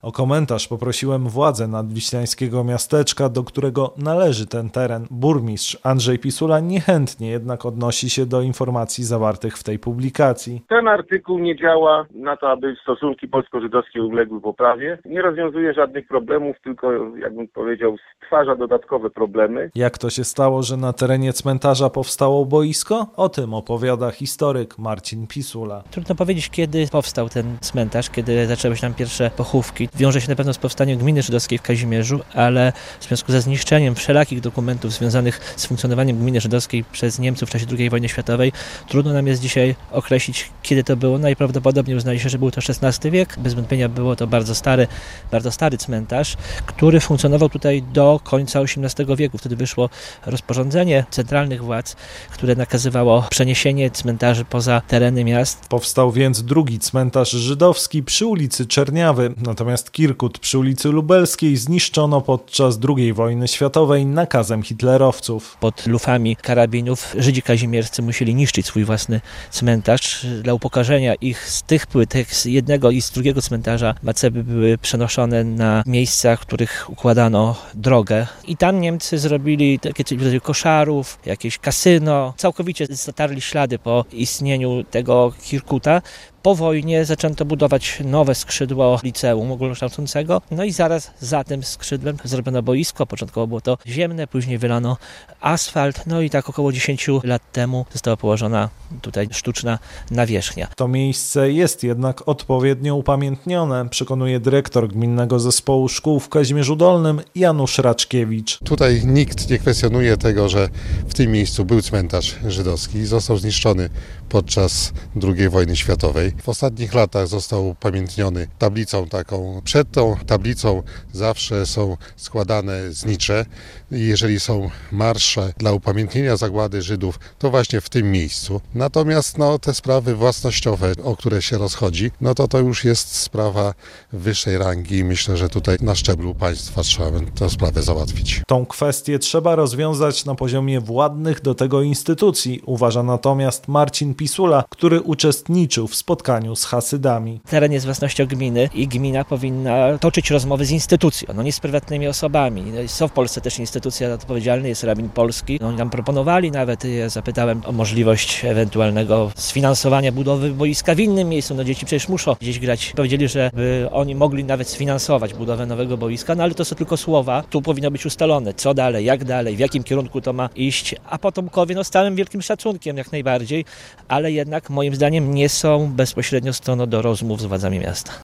O komentarz poprosiłem władze nadwiślańskiego miasteczka, do którego należy ten teren. Burmistrz Andrzej Pisula niechętnie jednak odnosi się do informacji zawartych w tej publikacji. Ten artykuł nie działa na to, aby stosunki polsko-żydowskie uległy poprawie. Nie rozwiązuje żadnych problemów, tylko, jakbym powiedział, stwarza dodatkowe problemy. Jak to się stało, że na terenie cmentarza powstało boisko? O tym opowiada historyk Marcin Pisula. Trudno powiedzieć, kiedy powstał ten cmentarz, kiedy zaczęły się tam pierwsze pochówki. Wiąże się na pewno z powstaniem gminy żydowskiej w Kazimierzu, ale w związku ze zniszczeniem wszelakich dokumentów związanych z funkcjonowaniem gminy żydowskiej przez Niemców w czasie II wojny światowej, trudno nam jest dzisiaj określić, kiedy to było. Najprawdopodobniej uznaje się, że był to XVI wiek. Bez wątpienia było to bardzo stary cmentarz, który funkcjonował tutaj do końca XVIII wieku. Wtedy wyszło rozporządzenie centralnych władz, które nakazywało przeniesienie cmentarzy poza tereny miast. Powstał więc drugi cmentarz żydowski przy ulicy Czerniawy, natomiast Kirkut przy ulicy Lubelskiej zniszczono podczas II wojny światowej nakazem hitlerowców. Pod lufami karabinów Żydzi kazimierscy musieli niszczyć swój własny cmentarz. Dla upokorzenia ich z tych płytek, z jednego i z drugiego cmentarza, maceby były przenoszone na miejsca, w których układano drogę. I tam Niemcy zrobili takie coś w rodzaju koszarów, jakieś kasyno. Całkowicie zatarli ślady po istnieniu tego Kirkuta. Po wojnie zaczęto budować nowe skrzydło liceum ogólnokształcącego, no i zaraz za tym skrzydłem zrobiono boisko. Początkowo było to ziemne, później wylano asfalt, no i tak około 10 lat temu została położona tutaj sztuczna nawierzchnia. To miejsce jest jednak odpowiednio upamiętnione, przekonuje dyrektor Gminnego Zespołu Szkół w Kazimierzu Dolnym Janusz Raczkiewicz. Tutaj nikt nie kwestionuje tego, że w tym miejscu był cmentarz żydowski i został zniszczony podczas II wojny światowej. W ostatnich latach został upamiętniony tablicą taką. Przed tą tablicą zawsze są składane znicze. Jeżeli są marsze dla upamiętnienia zagłady Żydów, to właśnie w tym miejscu. Natomiast te sprawy własnościowe, o które się rozchodzi, to już jest sprawa wyższej rangi i myślę, że tutaj na szczeblu państwa trzeba tę sprawę załatwić. Tą kwestię trzeba rozwiązać na poziomie władnych do tego instytucji, uważa natomiast Marcin Pisula, który uczestniczył w spotkaniu z hasydami. Teren jest własnością gminy i gmina powinna toczyć rozmowy z instytucją, nie z prywatnymi osobami. Są w Polsce też instytucja odpowiedzialna, jest rabin polski. Oni nam proponowali nawet, ja zapytałem o możliwość ewentualnego sfinansowania budowy boiska w innym miejscu. Dzieci przecież muszą gdzieś grać. Powiedzieli, że by oni mogli nawet sfinansować budowę nowego boiska, ale to są tylko słowa. Tu powinno być ustalone, co dalej, jak dalej, w jakim kierunku to ma iść, a potomkowie z całym wielkim szacunkiem jak najbardziej, ale jednak moim zdaniem nie są bezpośrednio stroną do rozmów z władzami miasta.